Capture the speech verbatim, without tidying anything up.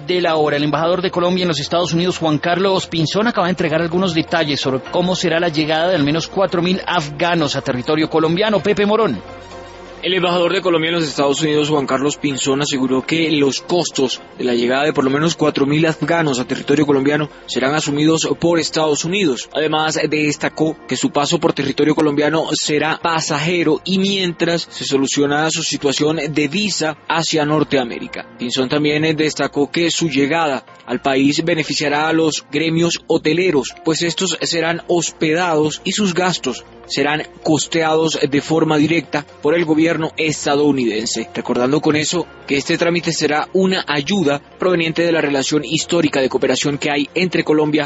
de la hora. El embajador de Colombia en los Estados Unidos, Juan Carlos Pinzón, acaba de entregar algunos detalles sobre cómo será la llegada de al menos cuatro mil afganos a territorio colombiano. Pepe Morón. El embajador de Colombia en los Estados Unidos, Juan Carlos Pinzón, aseguró que los costos de la llegada de por lo menos cuatro mil afganos a territorio colombiano serán asumidos por Estados Unidos. Además, destacó que su paso por territorio colombiano será pasajero y mientras se soluciona su situación de visa hacia Norteamérica. Pinzón también destacó que su llegada al país beneficiará a los gremios hoteleros, pues estos serán hospedados y sus gastos serán costeados de forma directa por el gobierno estadounidense. Recordando con eso que este trámite será una ayuda proveniente de la relación histórica de cooperación que hay entre Colombia